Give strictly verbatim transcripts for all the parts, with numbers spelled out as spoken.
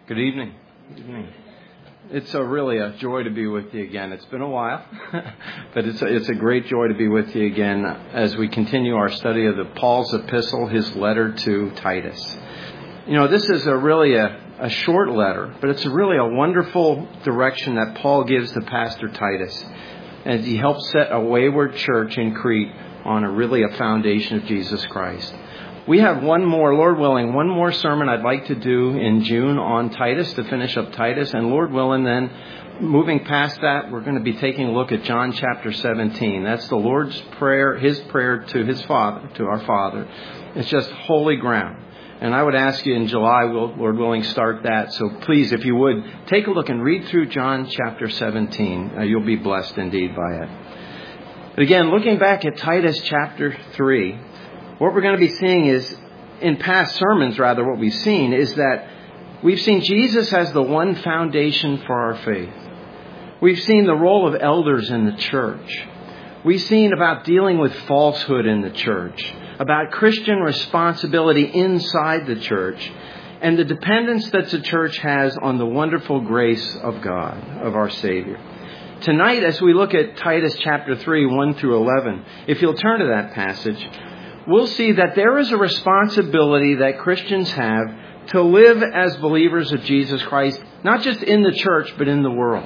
Good evening. Good evening. It's a really a joy to be with you again. It's been a while, but it's a, it's a great joy to be with you again as we continue our study of the Paul's epistle, his letter to Titus. You know, this is a really a, a short letter, but it's a really a wonderful direction that Paul gives to Pastor Titus as he helps set a wayward church in Crete on a really a foundation of Jesus Christ. We have one more, Lord willing, one more sermon I'd like to do in June on Titus to finish up Titus. And Lord willing, then moving past that, we're going to be taking a look at John chapter seventeen. That's the Lord's prayer, his prayer to his Father, to our Father. It's just holy ground. And I would ask you in July, we'll, Lord willing, start that. So please, if you would, take a look and read through John chapter seventeen. Uh, you'll be blessed indeed by it. But again, looking back at Titus chapter three, what we're going to be seeing is, in past sermons rather, what we've seen is that we've seen Jesus as the one foundation for our faith. We've seen the role of elders in the church. We've seen about dealing with falsehood in the church, about Christian responsibility inside the church, and the dependence that the church has on the wonderful grace of God, of our Savior. Tonight, as we look at Titus chapter three, one through eleven, if you'll turn to that passage, we'll see that there is a responsibility that Christians have to live as believers of Jesus Christ, not just in the church, but in the world.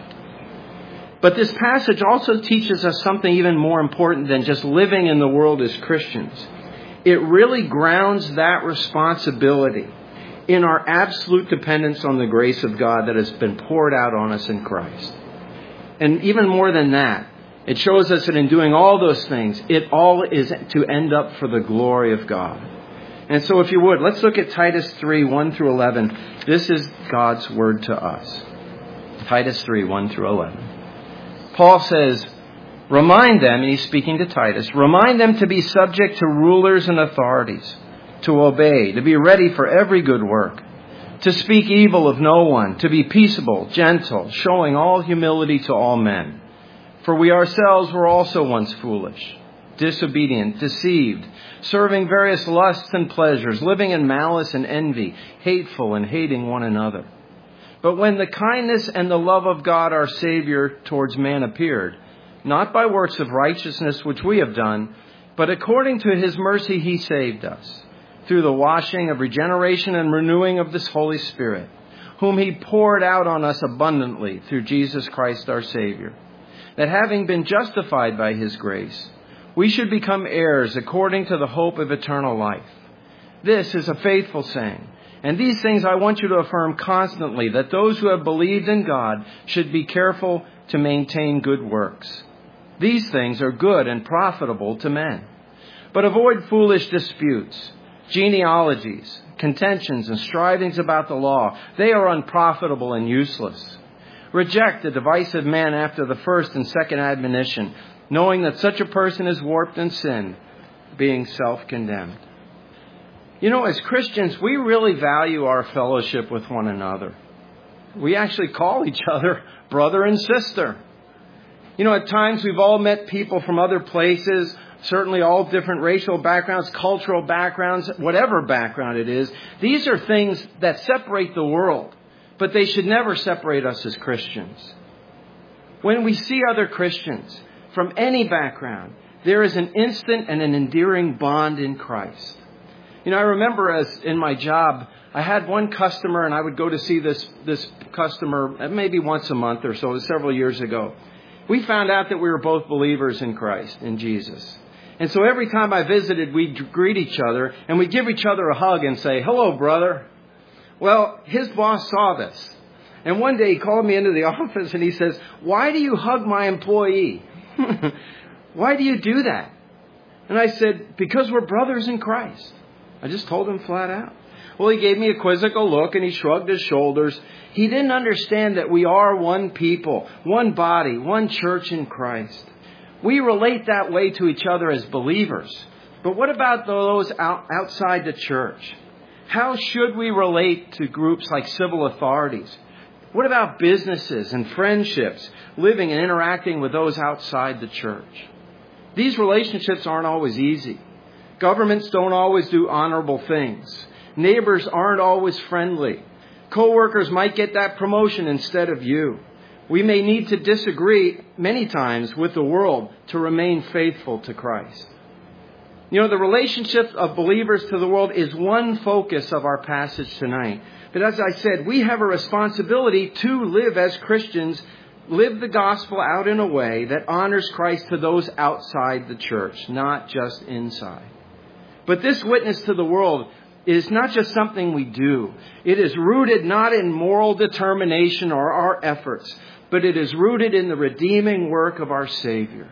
But this passage also teaches us something even more important than just living in the world as Christians. It really grounds that responsibility in our absolute dependence on the grace of God that has been poured out on us in Christ. And even more than that, it shows us that in doing all those things, it all is to end up for the glory of God. And so if you would, let's look at Titus three, one through eleven. This is God's word to us. Titus three, one through eleven. Paul says, remind them, and he's speaking to Titus, remind them to be subject to rulers and authorities, to obey, to be ready for every good work, to speak evil of no one, to be peaceable, gentle, showing all humility to all men. For we ourselves were also once foolish, disobedient, deceived, serving various lusts and pleasures, living in malice and envy, hateful and hating one another. But when the kindness and the love of God our Savior towards man appeared, not by works of righteousness which we have done, but according to his mercy he saved us, through the washing of regeneration and renewing of this Holy Spirit, whom he poured out on us abundantly through Jesus Christ our Savior, that having been justified by his grace, we should become heirs according to the hope of eternal life. This is a faithful saying, and these things I want you to affirm constantly, that those who have believed in God should be careful to maintain good works. These things are good and profitable to men. But avoid foolish disputes, genealogies, contentions, and strivings about the law. They are unprofitable and useless. Reject the divisive man after the first and second admonition, knowing that such a person is warped in sin, being self-condemned. You know, as Christians, we really value our fellowship with one another. We actually call each other brother and sister. You know, at times we've all met people from other places, certainly all different racial backgrounds, cultural backgrounds, whatever background it is. These are things that separate the world. But they should never separate us as Christians. When we see other Christians from any background, there is an instant and an endearing bond in Christ. You know, I remember as in my job, I had one customer, and I would go to see this, this customer maybe once a month or so. It was several years ago. We found out that we were both believers in Christ, in Jesus. And so every time I visited, we'd greet each other, and we'd give each other a hug and say, hello, brother. Well, his boss saw this. And one day he called me into the office and he says, why do you hug my employee? Why do you do that? And I said, because we're brothers in Christ. I just told him flat out. Well, he gave me a quizzical look and he shrugged his shoulders. He didn't understand that we are one people, one body, one church in Christ. We relate that way to each other as believers. But what about those out, outside the church? How should we relate to groups like civil authorities? What about businesses and friendships, living and interacting with those outside the church? These relationships aren't always easy. Governments don't always do honorable things. Neighbors aren't always friendly. Co-workers might get that promotion instead of you. We may need to disagree many times with the world to remain faithful to Christ. You know, the relationship of believers to the world is one focus of our passage tonight. But as I said, we have a responsibility to live as Christians, live the gospel out in a way that honors Christ to those outside the church, not just inside. But this witness to the world is not just something we do. It is rooted not in moral determination or our efforts, but it is rooted in the redeeming work of our Savior.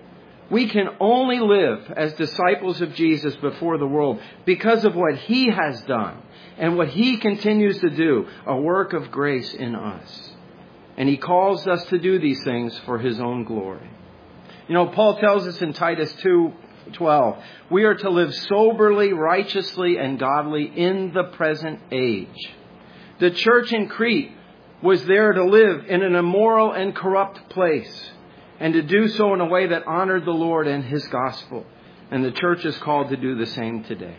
We can only live as disciples of Jesus before the world because of what He has done and what He continues to do, a work of grace in us. And He calls us to do these things for His own glory. You know, Paul tells us in Titus two twelve, we are to live soberly, righteously, and godly in the present age. The church in Crete was there to live in an immoral and corrupt place, and to do so in a way that honored the Lord and His gospel. And the church is called to do the same today.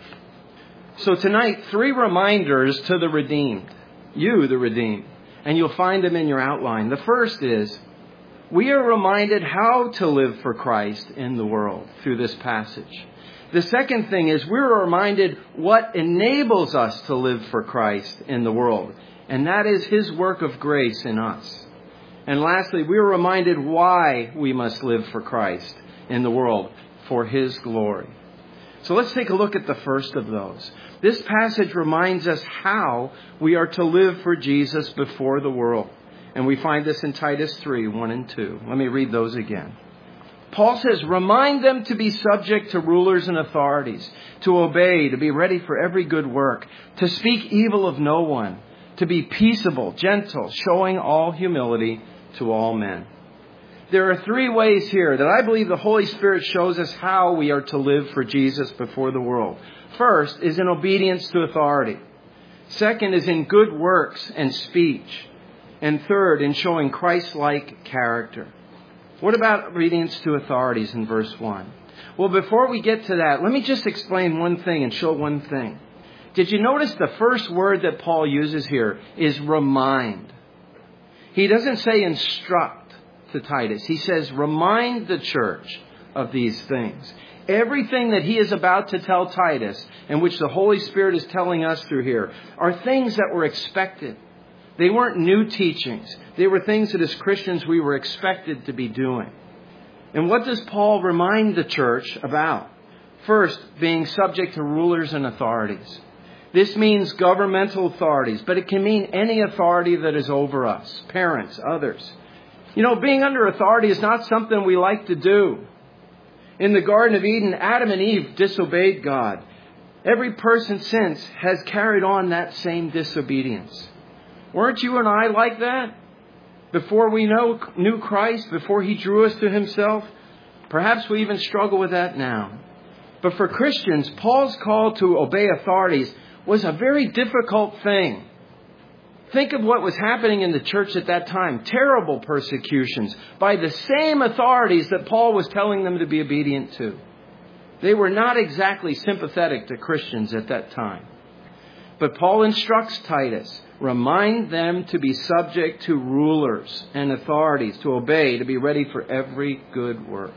So tonight, three reminders to the redeemed. You, the redeemed. And you'll find them in your outline. The first is, we are reminded how to live for Christ in the world through this passage. The second thing is, we're reminded what enables us to live for Christ in the world. And that is His work of grace in us. And lastly, we are reminded why we must live for Christ in the world, for His glory. So let's take a look at the first of those. This passage reminds us how we are to live for Jesus before the world. And we find this in Titus three, one and two. Let me read those again. Paul says, remind them to be subject to rulers and authorities, to obey, to be ready for every good work, to speak evil of no one, to be peaceable, gentle, showing all humility to all men. There are three ways here that I believe the Holy Spirit shows us how we are to live for Jesus before the world. First is in obedience to authority. Second is in good works and speech. And third, in showing Christ-like character. What about obedience to authorities in verse one? Well, before we get to that, let me just explain one thing and show one thing. Did you notice the first word that Paul uses here is remind? He doesn't say instruct to Titus. He says remind the church of these things. Everything that he is about to tell Titus, and which the Holy Spirit is telling us through here, are things that were expected. They weren't new teachings. They were things that as Christians we were expected to be doing. And what does Paul remind the church about? First, being subject to rulers and authorities. This means governmental authorities, but it can mean any authority that is over us, parents, others. You know, being under authority is not something we like to do. In the Garden of Eden, Adam and Eve disobeyed God. Every person since has carried on that same disobedience. Weren't you and I like that? Before we know, knew Christ, before He drew us to Himself? Perhaps we even struggle with that now. But for Christians, Paul's call to obey authorities was a very difficult thing. Think of what was happening in the church at that time. Terrible persecutions by the same authorities that Paul was telling them to be obedient to. They were not exactly sympathetic to Christians at that time. But Paul instructs Titus, remind them to be subject to rulers and authorities, to obey, to be ready for every good work.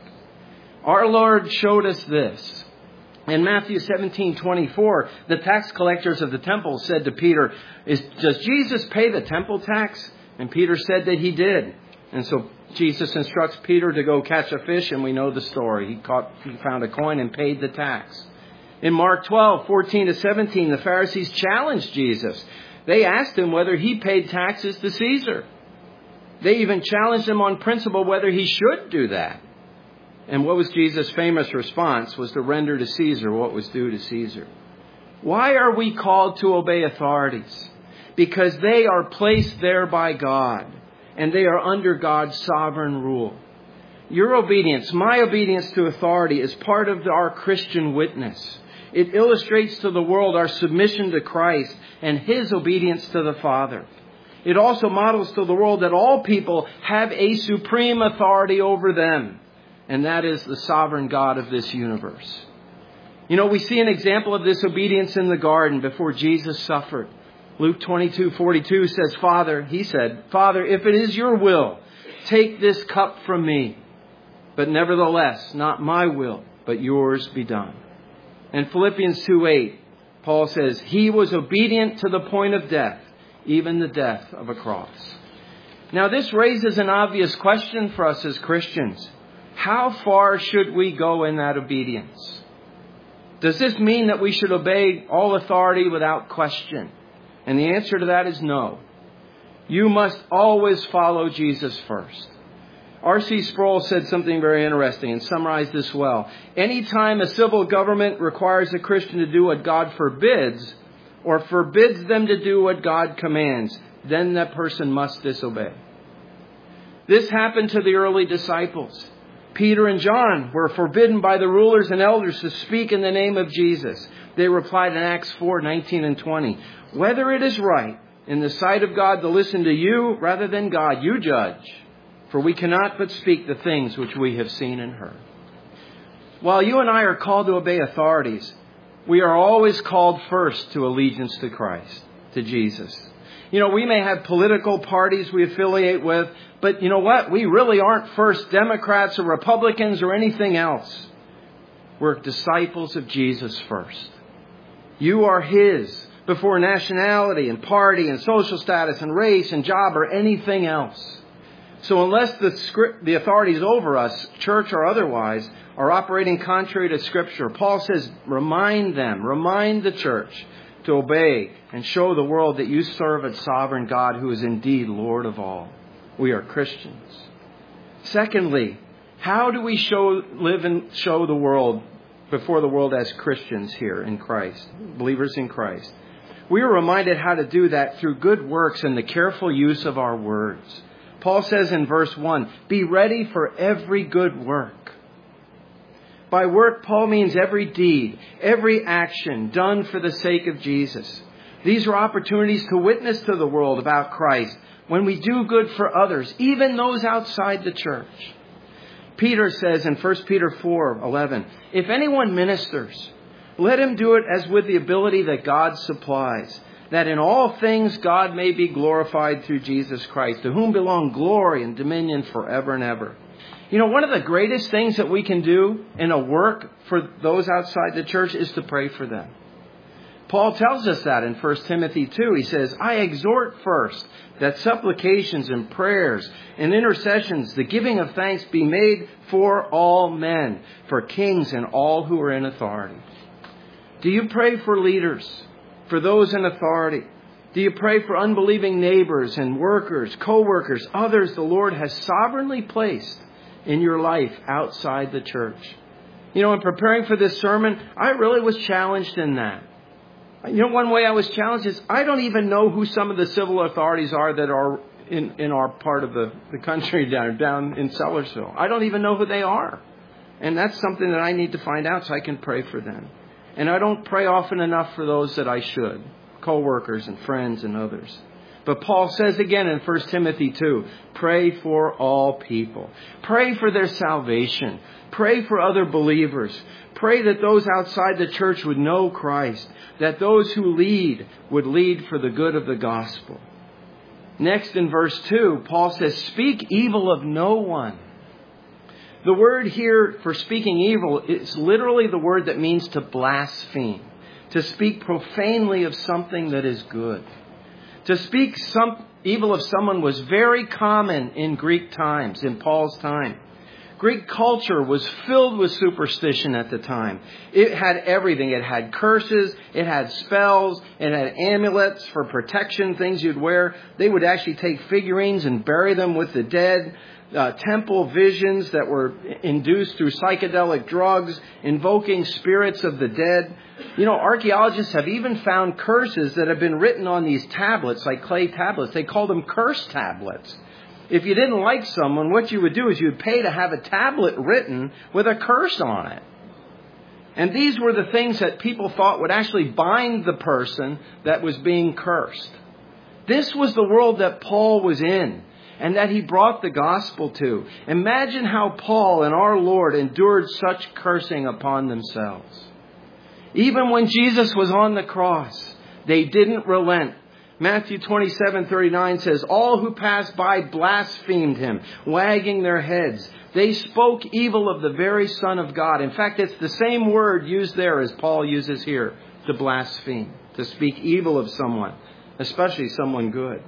Our Lord showed us this. In Matthew seventeen twenty-four, the tax collectors of the temple said to Peter, Is, does Jesus pay the temple tax? And Peter said that he did. And so Jesus instructs Peter to go catch a fish, and we know the story. He caught, he found a coin and paid the tax. In Mark twelve, fourteen to seventeen, the Pharisees challenged Jesus. They asked him whether he paid taxes to Caesar. They even challenged him on principle whether he should do that. And what was Jesus' famous response was to render to Caesar what was due to Caesar. Why are we called to obey authorities? Because they are placed there by God, and they are under God's sovereign rule. Your obedience, my obedience to authority, is part of our Christian witness. It illustrates to the world our submission to Christ and His obedience to the Father. It also models to the world that all people have a supreme authority over them, and that is the sovereign God of this universe. You know, we see an example of this obedience in the garden before Jesus suffered. Luke twenty-two forty-two says, Father, he said, Father, if it is your will, take this cup from me. But nevertheless, not my will, but yours be done. And Philippians two eight, Paul says, he was obedient to the point of death, even the death of a cross. Now this raises an obvious question for us as Christians. How far should we go in that obedience? Does this mean that we should obey all authority without question? And the answer to that is no. You must always follow Jesus first. R C Sproul said something very interesting and summarized this well. Anytime a civil government requires a Christian to do what God forbids or forbids them to do what God commands, then that person must disobey. This happened to the early disciples. Peter and John were forbidden by the rulers and elders to speak in the name of Jesus. They replied in Acts four nineteen and twenty, whether it is right in the sight of God to listen to you rather than God, you judge. For we cannot but speak the things which we have seen and heard. While you and I are called to obey authorities, we are always called first to allegiance to Christ, to Jesus. You know, we may have political parties we affiliate with, but you know what? We really aren't first Democrats or Republicans or anything else. We're disciples of Jesus first. You are His before nationality and party and social status and race and job or anything else. So unless the script, the authorities over us, church or otherwise, are operating contrary to Scripture, Paul says, remind them, remind the church to obey and show the world that you serve a sovereign God who is indeed Lord of all. We are Christians. Secondly, how do we show, live and show the world before the world as Christians here in Christ, believers in Christ? We are reminded how to do that through good works and the careful use of our words. Paul says in verse one, be ready for every good work. By work, Paul means every deed, every action done for the sake of Jesus. These are opportunities to witness to the world about Christ when we do good for others, even those outside the church. Peter says in First Peter four eleven, if anyone ministers, let him do it as with the ability that God supplies, that in all things God may be glorified through Jesus Christ, to whom belong glory and dominion forever and ever. You know, one of the greatest things that we can do in a work for those outside the church is to pray for them. Paul tells us that in First Timothy two. He says, I exhort first that supplications and prayers and intercessions, the giving of thanks be made for all men, for kings and all who are in authority. Do you pray for leaders, for those in authority? Do you pray for unbelieving neighbors and workers, co-workers, others the Lord has sovereignly placed in your life outside the church? You know, in preparing for this sermon, I really was challenged in that. You know, one way I was challenged is I don't even know who some of the civil authorities are that are in, in our part of the, the country down, down in Sellersville. I don't even know who they are. And that's something that I need to find out so I can pray for them. And I don't pray often enough for those that I should, co-workers and friends and others. But Paul says again in First Timothy two, pray for all people. Pray for their salvation. Pray for other believers. Pray that those outside the church would know Christ, that those who lead would lead for the good of the gospel. Next in verse two, Paul says, speak evil of no one. The word here for speaking evil is literally the word that means to blaspheme, to speak profanely of something that is good. To speak some evil of someone was very common in Greek times, in Paul's time. Greek culture was filled with superstition at the time. It had everything. It had curses. It had spells. It had amulets for protection, things you'd wear. They would actually take figurines and bury them with the dead. Uh, temple visions that were induced through psychedelic drugs, invoking spirits of the dead. You know, archaeologists have even found curses that have been written on these tablets, like clay tablets. They call them curse tablets. If you didn't like someone, what you would do is you'd pay to have a tablet written with a curse on it. And these were the things that people thought would actually bind the person that was being cursed. This was the world that Paul was in, and that he brought the gospel to. Imagine how Paul and our Lord endured such cursing upon themselves. Even when Jesus was on the cross, they didn't relent, Matthew twenty-seven thirty-nine says, all who passed by blasphemed him, wagging their heads. They spoke evil of the very Son of God. In fact, it's the same word used there as Paul uses here, to blaspheme, to speak evil of someone, especially someone good.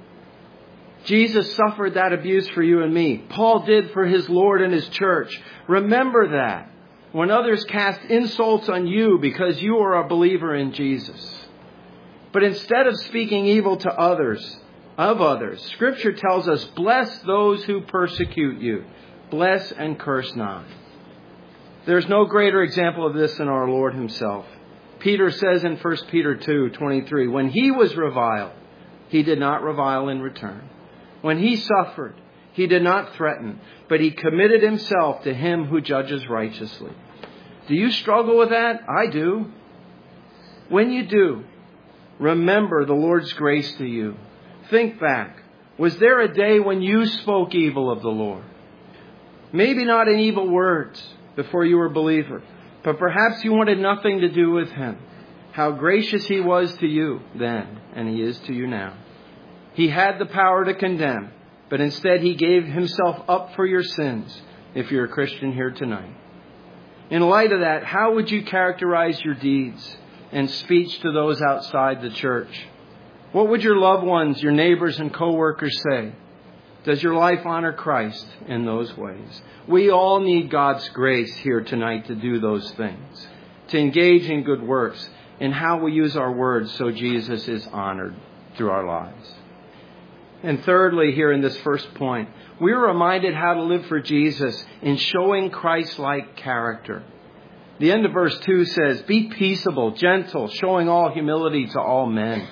Jesus suffered that abuse for you and me. Paul did for his Lord and his church. Remember that when others cast insults on you because you are a believer in Jesus. But instead of speaking evil to others, of others, Scripture tells us, bless those who persecute you. Bless and curse not. There's no greater example of this than our Lord himself. Peter says in First Peter two twenty-three, when he was reviled, he did not revile in return. When he suffered, he did not threaten, but he committed himself to him who judges righteously. Do you struggle with that? I do. When you do, remember the Lord's grace to you. Think back. Was there a day when you spoke evil of the Lord? Maybe not in evil words before you were a believer, but perhaps you wanted nothing to do with him. How gracious he was to you then, and he is to you now. He had the power to condemn, but instead he gave himself up for your sins, if you're a Christian here tonight. In light of that, how would you characterize your deeds and speech to those outside the church? What would your loved ones, your neighbors and co-workers say? Does your life honor Christ in those ways? We all need God's grace here tonight to do those things, to engage in good works, in how we use our words so Jesus is honored through our lives. And thirdly, here in this first point, we are reminded how to live for Jesus in showing Christ-like character. The end of verse two says, be peaceable, gentle, showing all humility to all men.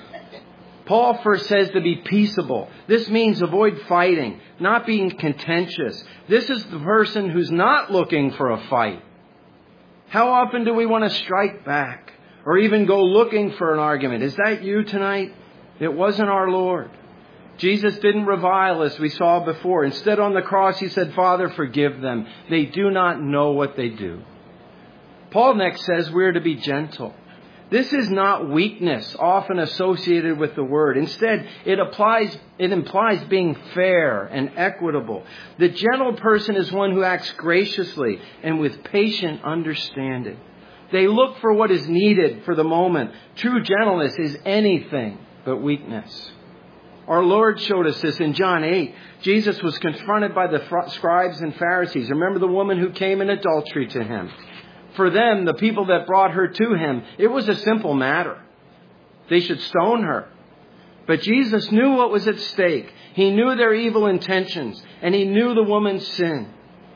Paul first says to be peaceable. This means avoid fighting, not being contentious. This is the person who's not looking for a fight. How often do we want to strike back or even go looking for an argument? Is that you tonight? It wasn't our Lord. Jesus didn't revile, as we saw before. Instead, on the cross, he said, Father, forgive them. They do not know what they do. Paul next says we're to be gentle. This is not weakness, often associated with the word. Instead, it applies, it implies being fair and equitable. The gentle person is one who acts graciously and with patient understanding. They look for what is needed for the moment. True gentleness is anything but weakness. Our Lord showed us this in John eight. Jesus was confronted by the scribes and Pharisees. Remember the woman who came in adultery to him. For them, the people that brought her to him, it was a simple matter. They should stone her. But Jesus knew what was at stake. He knew their evil intentions, and he knew the woman's sin.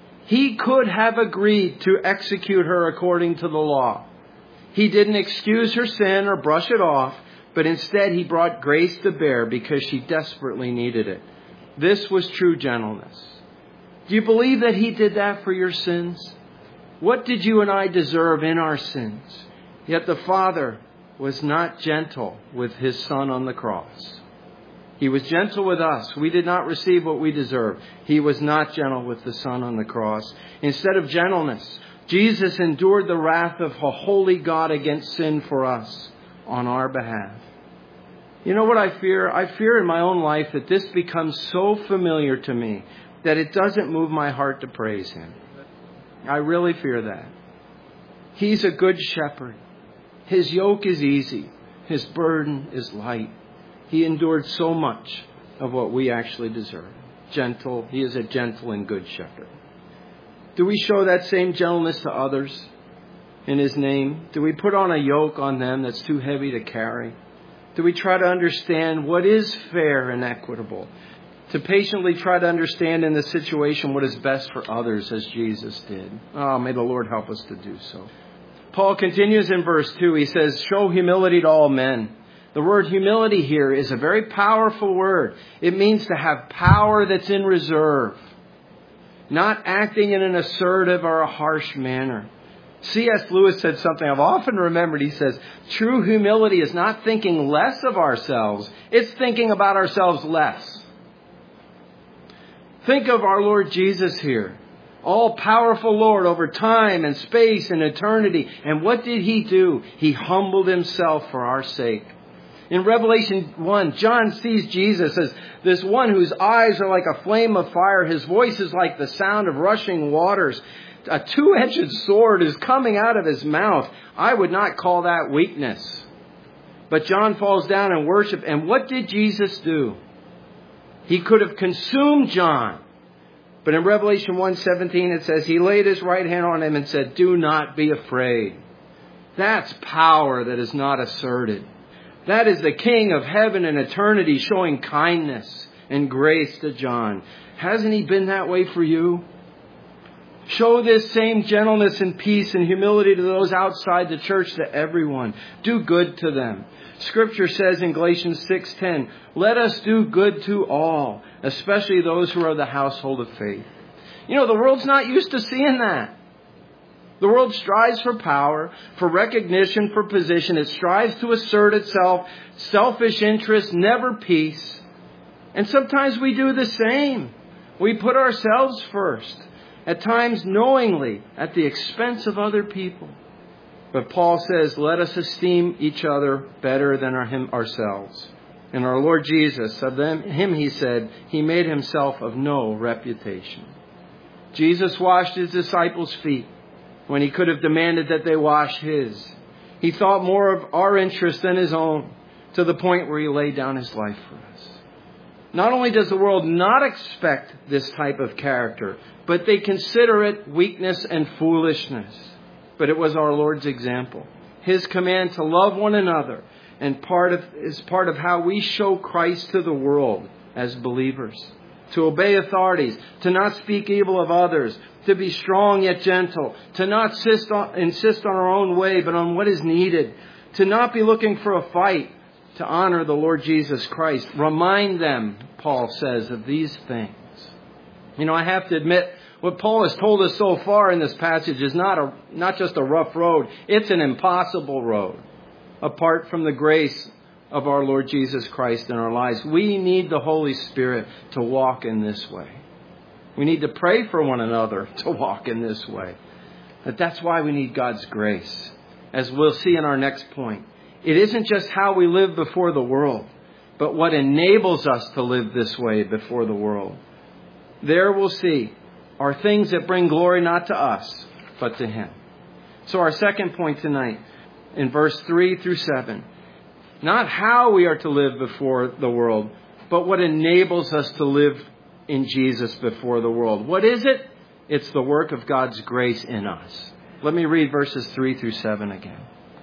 He could have agreed to execute her according to the law. He didn't excuse her sin or brush it off, but instead he brought grace to bear because she desperately needed it. This was true gentleness. Do you believe that he did that for your sins? What did you and I deserve in our sins? Yet the Father was not gentle with his Son on the cross. He was gentle with us. We did not receive what we deserve. He was not gentle with the Son on the cross. Instead of gentleness, Jesus endured the wrath of a holy God against sin for us on our behalf. You know what I fear? I fear in my own life that this becomes so familiar to me that it doesn't move my heart to praise him. I really fear that. He's a good shepherd. His yoke is easy. His burden is light. He endured so much of what we actually deserve. Gentle. He is a gentle and good shepherd. Do we show that same gentleness to others in his name? Do we put on a yoke on them that's too heavy to carry? Do we try to understand what is fair and equitable? To patiently try to understand in the situation what is best for others as Jesus did. Oh, may the Lord help us to do so. Paul continues in verse two. He says, show humility to all men. The word humility here is a very powerful word. It means to have power that's in reserve. Not acting in an assertive or a harsh manner. C S Lewis said something I've often remembered. He says, true humility is not thinking less of ourselves. It's thinking about ourselves less. Think of our Lord Jesus here. All-powerful Lord over time and space and eternity. And what did he do? He humbled himself for our sake. In Revelation one, John sees Jesus as this one whose eyes are like a flame of fire. His voice is like the sound of rushing waters. A two-edged sword is coming out of his mouth. I would not call that weakness. But John falls down and worships. And what did Jesus do? He could have consumed John. But in Revelation one seventeen it says, he laid his right hand on him and said, do not be afraid. That's power that is not asserted. That is the King of heaven and eternity showing kindness and grace to John. Hasn't he been that way for you? Show this same gentleness and peace and humility to those outside the church, to everyone. Do good to them. Scripture says in Galatians six ten, let us do good to all, especially those who are of the household of faith. You know, the world's not used to seeing that. The world strives for power, for recognition, for position. It strives to assert itself, selfish interest, never peace. And sometimes we do the same. We put ourselves first, at times knowingly, at the expense of other people. But Paul says, let us esteem each other better than our, him, ourselves. And our Lord Jesus, of them, him he said, he made himself of no reputation. Jesus washed his disciples' feet when he could have demanded that they wash his. He thought more of our interest than his own, to the point where he laid down his life for us. Not only does the world not expect this type of character, but they consider it weakness and foolishness. But it was our Lord's example. His command to love one another and part of is part of how we show Christ to the world as believers. To obey authorities, to not speak evil of others, to be strong yet gentle, to not insist on, insist on our own way but on what is needed, to not be looking for a fight, to honor the Lord Jesus Christ. Remind them, Paul says, of these things. You know, I have to admit, what Paul has told us so far in this passage is not a not just a rough road. It's an impossible road, apart from the grace of our Lord Jesus Christ in our lives. We need the Holy Spirit to walk in this way. We need to pray for one another to walk in this way. But that's why we need God's grace, as we'll see in our next point. It isn't just how we live before the world, but what enables us to live this way before the world. There we'll see are things that bring glory not to us, but to Him. So our second point tonight, in verse three through seven, not how we are to live before the world, but what enables us to live in Jesus before the world. What is it? It's the work of God's grace in us. Let me read verses three through seven again.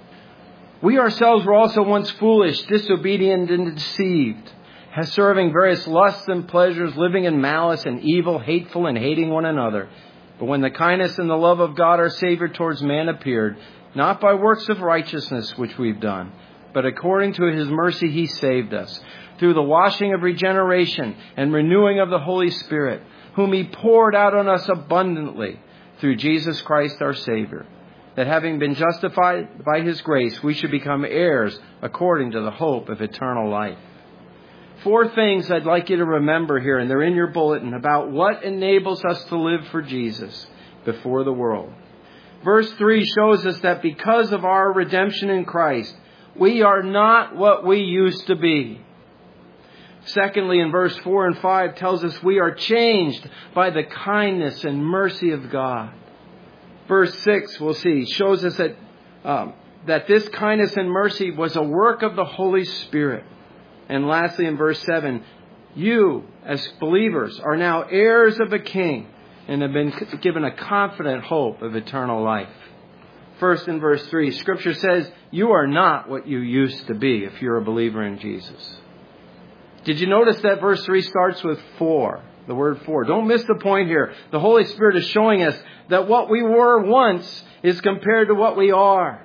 We ourselves were also once foolish, disobedient and deceived, serving various lusts and pleasures, living in malice and evil, hateful and hating one another. But when the kindness and the love of God our Savior towards man appeared, not by works of righteousness which we've done, but according to His mercy He saved us, through the washing of regeneration and renewing of the Holy Spirit, whom He poured out on us abundantly through Jesus Christ our Savior, that having been justified by His grace, we should become heirs according to the hope of eternal life. Four things I'd like you to remember here, and they're in your bulletin, about what enables us to live for Jesus before the world. Verse three shows us that because of our redemption in Christ, we are not what we used to be. Secondly, in verse four and five tells us we are changed by the kindness and mercy of God. Verse six, we'll see, shows us that, um, that this kindness and mercy was a work of the Holy Spirit. And lastly, in verse seven, you as believers are now heirs of a king and have been given a confident hope of eternal life. First, in verse three, Scripture says you are not what you used to be if you're a believer in Jesus. Did you notice that verse three starts with for? The word for. Don't miss the point here. The Holy Spirit is showing us that what we were once is compared to what we are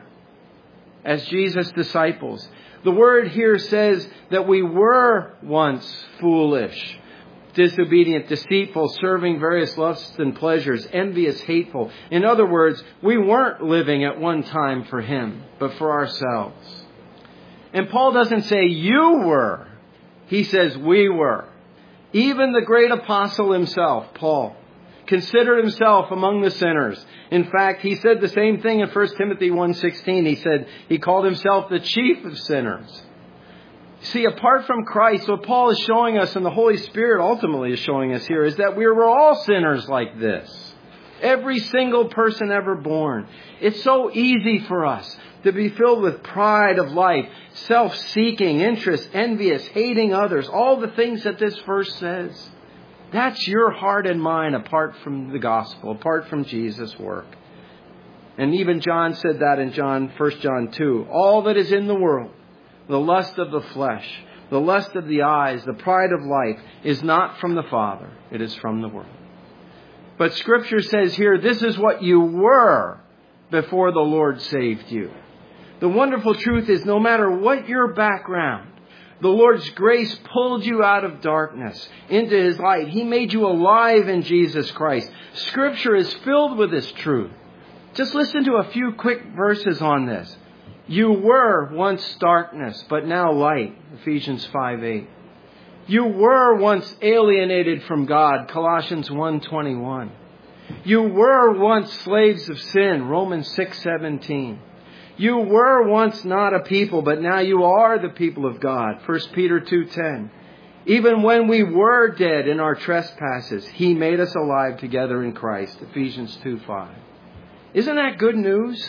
as Jesus' disciples. The word here says that we were once foolish, disobedient, deceitful, serving various lusts and pleasures, envious, hateful. In other words, we weren't living at one time for Him, but for ourselves. And Paul doesn't say you were. He says we were. Even the great apostle himself, Paul, considered himself among the sinners. In fact, he said the same thing in First Timothy one sixteen. He said he called himself the chief of sinners. See, apart from Christ, what Paul is showing us and the Holy Spirit ultimately is showing us here is that we were all sinners like this. Every single person ever born. It's so easy for us to be filled with pride of life, self-seeking, interest, envious, hating others, all the things that this verse says. That's your heart and mine apart from the gospel, apart from Jesus' work. And even John said that in John, First John two. All that is in the world, the lust of the flesh, the lust of the eyes, the pride of life, is not from the Father. It is from the world. But Scripture says here, this is what you were before the Lord saved you. The wonderful truth is, no matter what your background, the Lord's grace pulled you out of darkness into His light. He made you alive in Jesus Christ. Scripture is filled with this truth. Just listen to a few quick verses on this. You were once darkness, but now light. Ephesians five eight. You were once alienated from God. Colossians one twenty-one. You were once slaves of sin. Romans six seventeen. You were once not a people, but now you are the people of God. First Peter two ten. Even when we were dead in our trespasses, He made us alive together in Christ. Ephesians two five. Isn't that good news?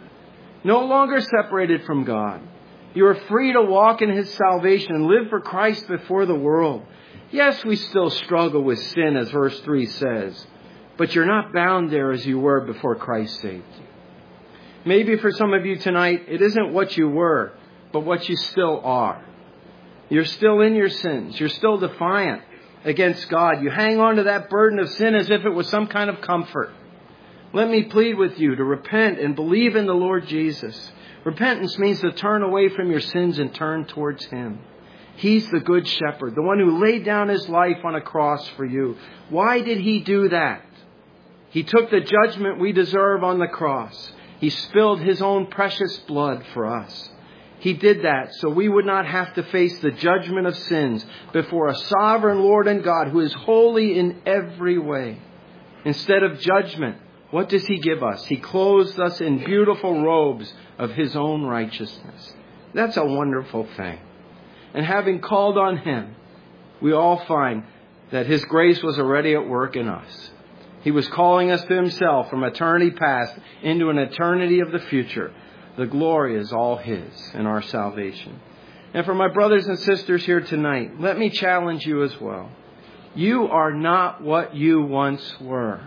No longer separated from God. You are free to walk in His salvation and live for Christ before the world. Yes, we still struggle with sin, as verse three says. But you're not bound there as you were before Christ saved you. Maybe for some of you tonight, it isn't what you were, but what you still are. You're still in your sins. You're still defiant against God. You hang on to that burden of sin as if it was some kind of comfort. Let me plead with you to repent and believe in the Lord Jesus. Repentance means to turn away from your sins and turn towards Him. He's the good shepherd, the one who laid down His life on a cross for you. Why did He do that? He took the judgment we deserve on the cross. He spilled His own precious blood for us. He did that so we would not have to face the judgment of sins before a sovereign Lord and God who is holy in every way. Instead of judgment, what does He give us? He clothes us in beautiful robes of His own righteousness. That's a wonderful thing. And having called on Him, we all find that His grace was already at work in us. He was calling us to Himself from eternity past into an eternity of the future. The glory is all His in our salvation. And for my brothers and sisters here tonight, let me challenge you as well. You are not what you once were,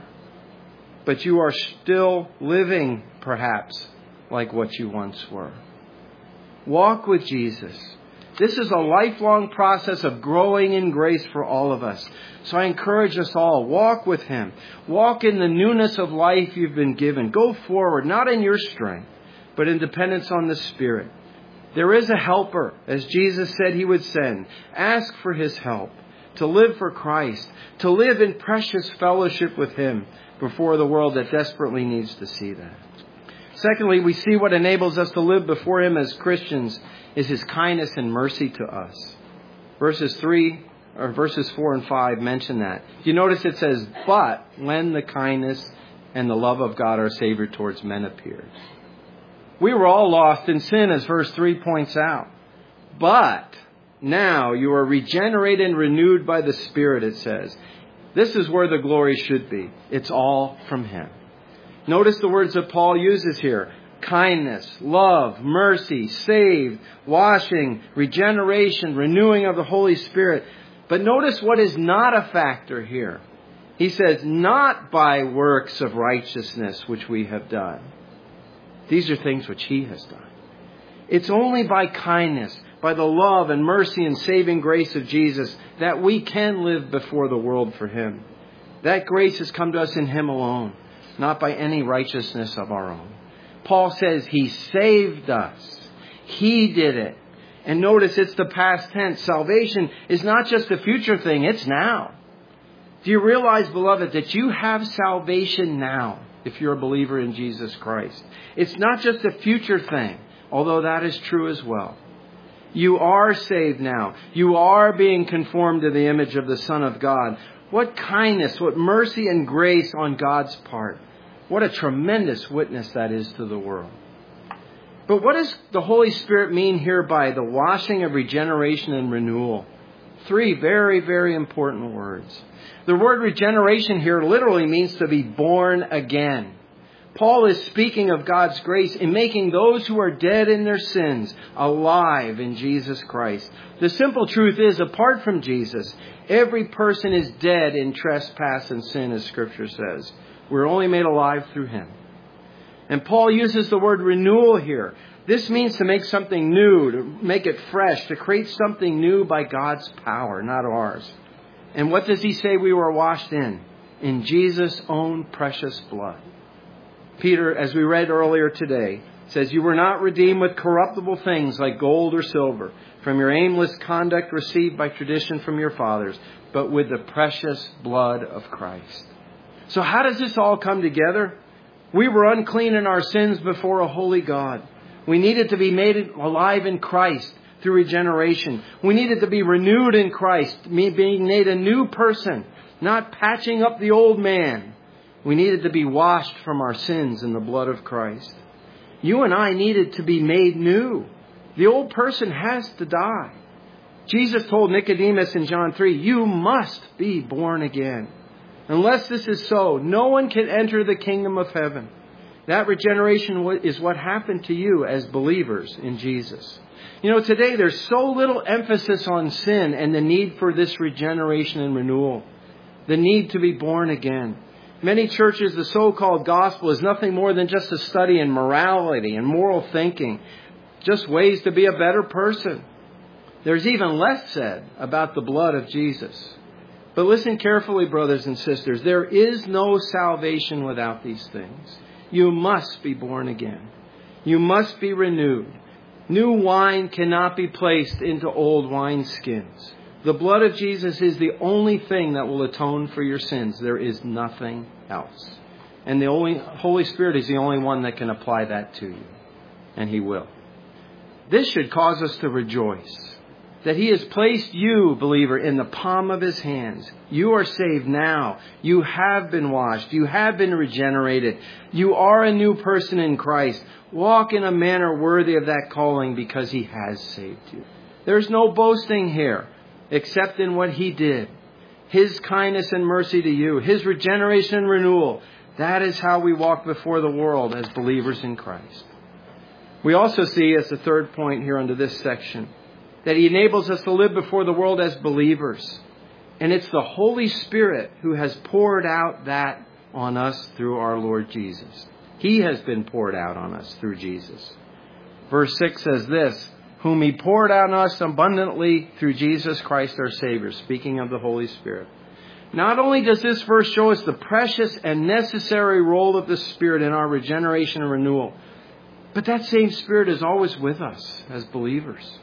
but you are still living, perhaps, like what you once were. Walk with Jesus. This is a lifelong process of growing in grace for all of us. So I encourage us all, walk with Him. Walk in the newness of life you've been given. Go forward, not in your strength, but in dependence on the Spirit. There is a helper, as Jesus said He would send. Ask for His help to live for Christ, to live in precious fellowship with Him before the world that desperately needs to see that. Secondly, we see what enables us to live before Him as Christians is His kindness and mercy to us. Verses three or verses four and five mention that. You notice it says, but when the kindness and the love of God our Savior towards men appeared. We were all lost in sin, as verse three points out. But now you are regenerated and renewed by the Spirit, it says. This is where the glory should be. It's all from Him. Notice the words that Paul uses here. Kindness, love, mercy, saved, washing, regeneration, renewing of the Holy Spirit. But notice what is not a factor here. He says, not by works of righteousness which we have done. These are things which He has done. It's only by kindness, by the love and mercy and saving grace of Jesus that we can live before the world for Him. That grace has come to us in Him alone, not by any righteousness of our own. Paul says He saved us. He did it. And notice it's the past tense. Salvation is not just a future thing, it's now. Do you realize, beloved, that you have salvation now if you're a believer in Jesus Christ? It's not just a future thing, although that is true as well. You are saved now. You are being conformed to the image of the Son of God. What kindness, what mercy and grace on God's part. What a tremendous witness that is to the world. But what does the Holy Spirit mean here by the washing of regeneration and renewal? Three very, very important words. The word regeneration here literally means to be born again. Paul is speaking of God's grace in making those who are dead in their sins alive in Jesus Christ. The simple truth is, apart from Jesus, every person is dead in trespass and sin, as Scripture says. We're only made alive through Him. And Paul uses the word renewal here. This means to make something new, to make it fresh, to create something new by God's power, not ours. And what does he say we were washed in? In Jesus' own precious blood. Peter, as we read earlier today, says, "You were not redeemed with corruptible things like gold or silver from your aimless conduct received by tradition from your fathers, but with the precious blood of Christ." So how does this all come together? We were unclean in our sins before a holy God. We needed to be made alive in Christ through regeneration. We needed to be renewed in Christ, being made a new person, not patching up the old man. We needed to be washed from our sins in the blood of Christ. You and I needed to be made new. The old person has to die. Jesus told Nicodemus in John three, "You must be born again. Unless this is so, no one can enter the kingdom of heaven." That regeneration is what happened to you as believers in Jesus. You know, today there's so little emphasis on sin and the need for this regeneration and renewal. The need to be born again. Many churches, the so-called gospel is nothing more than just a study in morality and moral thinking. Just ways to be a better person. There's even less said about the blood of Jesus. But listen carefully, brothers and sisters. There is no salvation without these things. You must be born again. You must be renewed. New wine cannot be placed into old wineskins. The blood of Jesus is the only thing that will atone for your sins. There is nothing else. And the only Holy Spirit is the only one that can apply that to you. And He will. This should cause us to rejoice. That He has placed you, believer, in the palm of His hands. You are saved now. You have been washed. You have been regenerated. You are a new person in Christ. Walk in a manner worthy of that calling because He has saved you. There's no boasting here except in what He did. His kindness and mercy to you. His regeneration and renewal. That is how we walk before the world as believers in Christ. We also see as the third point here under this section that He enables us to live before the world as believers. And it's the Holy Spirit who has poured out that on us through our Lord Jesus. He has been poured out on us through Jesus. Verse six says this, "Whom He poured out on us abundantly through Jesus Christ our Savior," speaking of the Holy Spirit. Not only does this verse show us the precious and necessary role of the Spirit in our regeneration and renewal, but that same Spirit is always with us as believers.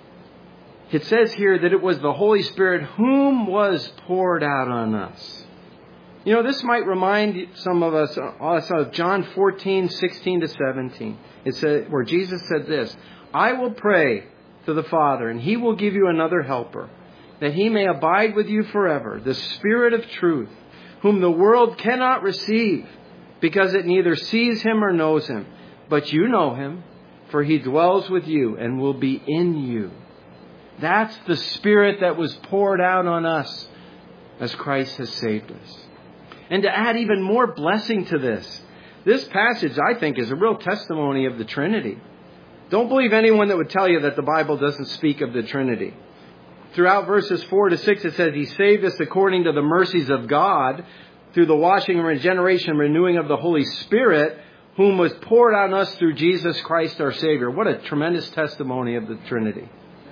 It says here that it was the Holy Spirit whom was poured out on us. You know, this might remind some of us, us of John fourteen, sixteen to seventeen. It said, where Jesus said this, "I will pray to the Father, and He will give you another helper, that He may abide with you forever, the Spirit of truth, whom the world cannot receive, because it neither sees Him or knows Him. But you know Him, for He dwells with you and will be in you." That's the Spirit that was poured out on us as Christ has saved us. And to add even more blessing to this, this passage, I think, is a real testimony of the Trinity. Don't believe anyone that would tell you that the Bible doesn't speak of the Trinity. Throughout verses four to six, it says He saved us according to the mercies of God through the washing and regeneration and renewing of the Holy Spirit, whom was poured on us through Jesus Christ our Savior. What a tremendous testimony of the Trinity.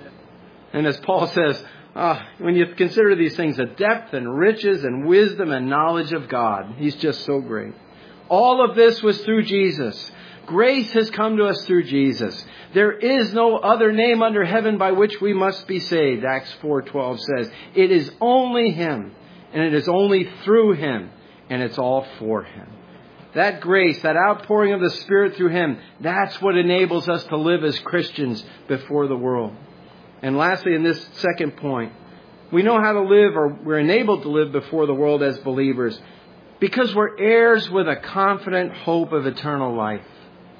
And as Paul says, uh, when you consider these things, the depth and riches and wisdom and knowledge of God, He's just so great. All of this was through Jesus. Grace has come to us through Jesus. There is no other name under heaven by which we must be saved. Acts four twelve says, it is only Him, and it is only through Him, and it's all for Him. That grace, that outpouring of the Spirit through Him, that's what enables us to live as Christians before the world. And lastly, in this second point, we know how to live, or we're enabled to live before the world as believers because we're heirs with a confident hope of eternal life.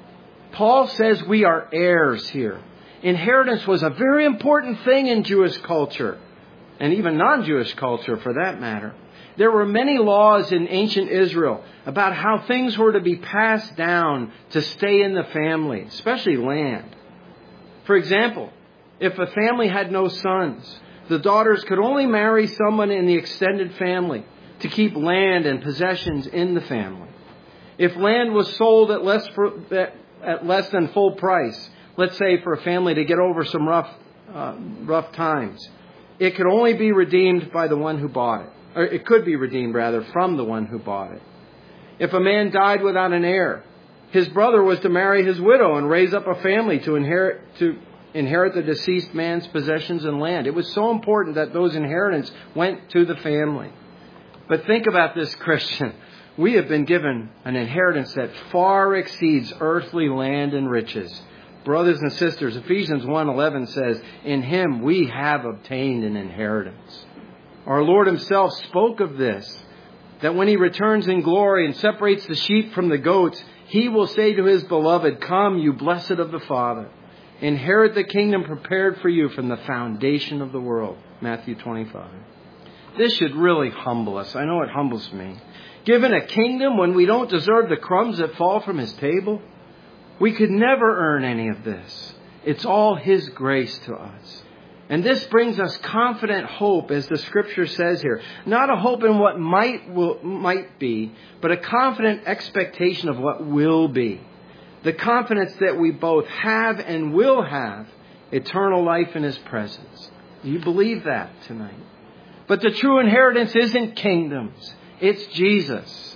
Paul says we are heirs here. Inheritance was a very important thing in Jewish culture, and even non-Jewish culture for that matter. There were many laws in ancient Israel about how things were to be passed down to stay in the family, especially land. For example, if a family had no sons, the daughters could only marry someone in the extended family to keep land and possessions in the family. If land was sold at less for, at less than full price, let's say for a family to get over some rough uh, rough times, it could only be redeemed by the one who bought it. Or it could be redeemed, rather, from the one who bought it. If a man died without an heir, his brother was to marry his widow and raise up a family to inherit to inherit the deceased man's possessions and land. It was so important that those inheritance went to the family. But think about this, Christian. We have been given an inheritance that far exceeds earthly land and riches. Brothers and sisters, Ephesians one eleven says, "In him we have obtained an inheritance." Our Lord himself spoke of this, that when he returns in glory and separates the sheep from the goats, he will say to his beloved, "Come, you blessed of the Father, inherit the kingdom prepared for you from the foundation of the world." Matthew twenty-five. This should really humble us. I know it humbles me. Given a kingdom when we don't deserve the crumbs that fall from his table, we could never earn any of this. It's all his grace to us. And this brings us confident hope, as the scripture says here. Not a hope in what might will, might be, but a confident expectation of what will be. The confidence that we both have and will have eternal life in his presence. Do you believe that tonight? But the true inheritance isn't kingdoms. It's Jesus.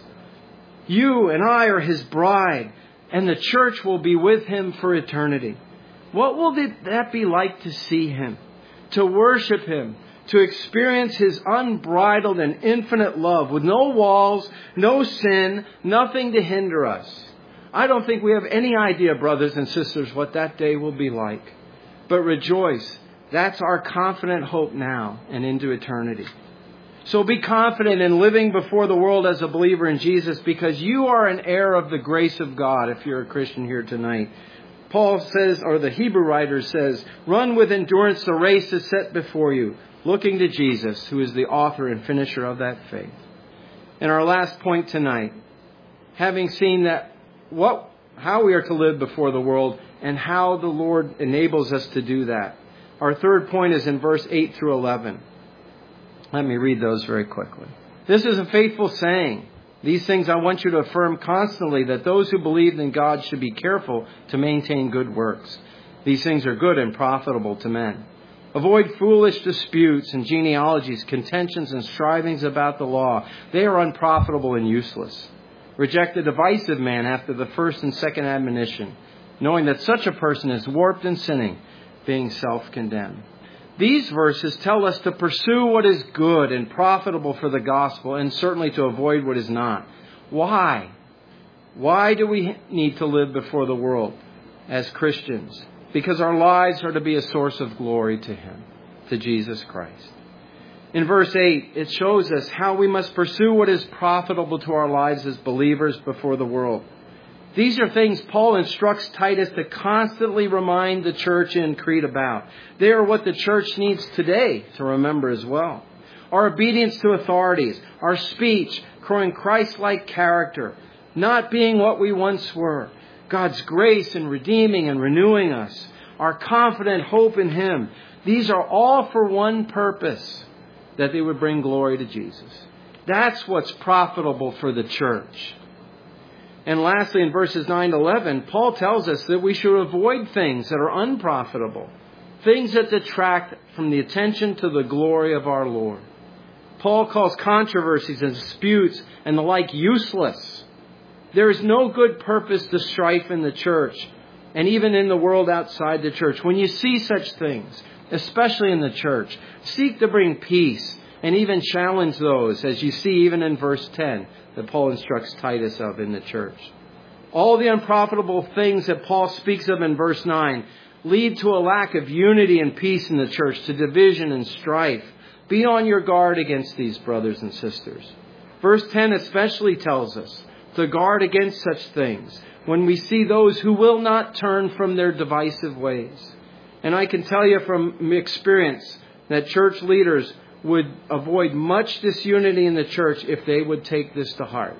You and I are his bride, and the church will be with him for eternity. What will that be like to see him, to worship him, to experience his unbridled and infinite love with no walls, no sin, nothing to hinder us? I don't think we have any idea, brothers and sisters, what that day will be like. But rejoice. That's our confident hope now and into eternity. So be confident in living before the world as a believer in Jesus, because you are an heir of the grace of God if you're a Christian here tonight. Paul says, or the Hebrew writer says, "Run with endurance the race is set before you, looking to Jesus, who is the author and finisher of that faith." And our last point tonight, having seen that what, how we are to live before the world and how the Lord enables us to do that. Our third point is in verse eight through eleven. Let me read those very quickly. "This is a faithful saying. These things I want you to affirm constantly, that those who believe in God should be careful to maintain good works. These things are good and profitable to men. Avoid foolish disputes and genealogies, contentions and strivings about the law. They are unprofitable and useless. Reject the divisive man after the first and second admonition, knowing that such a person is warped and sinning, being self-condemned." These verses tell us to pursue what is good and profitable for the gospel, and certainly to avoid what is not. Why? Why do we need to live before the world as Christians? Because our lives are to be a source of glory to him, to Jesus Christ. In verse eight, it shows us how we must pursue what is profitable to our lives as believers before the world. These are things Paul instructs Titus to constantly remind the church in Crete about. They are what the church needs today to remember as well. Our obedience to authorities, our speech, growing Christ-like character, not being what we once were, God's grace in redeeming and renewing us, our confident hope in him. These are all for one purpose, that they would bring glory to Jesus. That's what's profitable for the church. And lastly, in verses nine to eleven, Paul tells us that we should avoid things that are unprofitable, things that detract from the attention to the glory of our Lord. Paul calls controversies and disputes and the like useless. There is no good purpose to strife in the church, and even in the world outside the church. When you see such things, especially in the church, seek to bring peace and even challenge those, as you see even in verse ten, that Paul instructs Titus of in the church. All the unprofitable things that Paul speaks of in verse nine lead to a lack of unity and peace in the church, to division and strife. Be on your guard against these, brothers and sisters. Verse ten especially tells us, to guard against such things when we see those who will not turn from their divisive ways. And I can tell you from experience that church leaders would avoid much disunity in the church if they would take this to heart.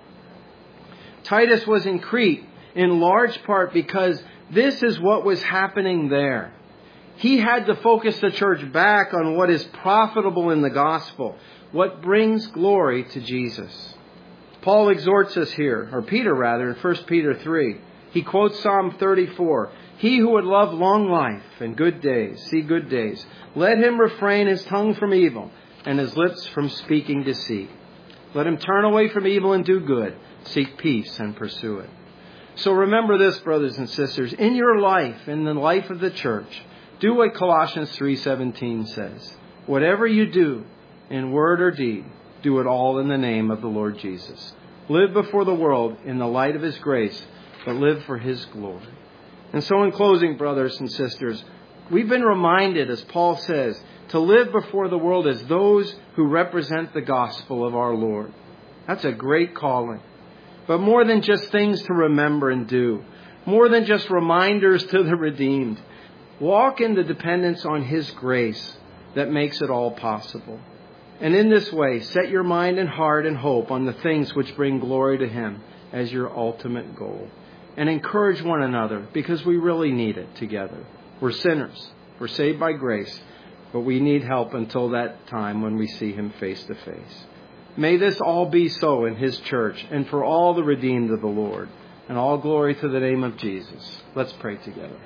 Titus was in Crete in large part because this is what was happening there. He had to focus the church back on what is profitable in the gospel, what brings glory to Jesus. Paul exhorts us here, or Peter rather, in First Peter three. He quotes Psalm thirty-four. He who would love long life and good days, see good days, let him refrain his tongue from evil and his lips from speaking deceit. Let him turn away from evil and do good, seek peace and pursue it. So remember this, brothers and sisters, in your life, in the life of the church, do what Colossians three seventeen says. Whatever you do, in word or deed, do it all in the name of the Lord Jesus. Live before the world in the light of His grace, but live for His glory. And so in closing, brothers and sisters, we've been reminded, as Paul says, to live before the world as those who represent the gospel of our Lord. That's a great calling. But more than just things to remember and do, more than just reminders to the redeemed, walk in the dependence on His grace that makes it all possible. And in this way, set your mind and heart and hope on the things which bring glory to Him as your ultimate goal. And encourage one another, because we really need it together. We're sinners. We're saved by grace, but we need help until that time when we see Him face to face. May this all be so in His church and for all the redeemed of the Lord. And all glory to the name of Jesus. Let's pray together.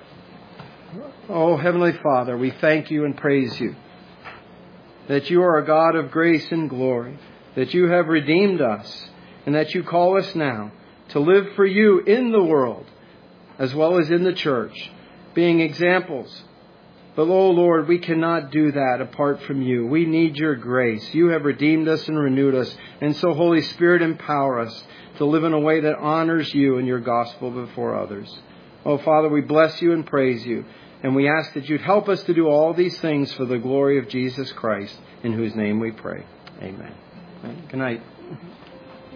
Oh, Heavenly Father, we thank You and praise You that You are a God of grace and glory, that You have redeemed us, and that You call us now to live for You in the world as well as in the church, being examples. But, oh Lord, we cannot do that apart from You. We need Your grace. You have redeemed us and renewed us. And so, Holy Spirit, empower us to live in a way that honors You and Your gospel before others. Oh, Father, we bless You and praise You. And we ask that You'd help us to do all these things for the glory of Jesus Christ, in whose name we pray. Amen. Good night.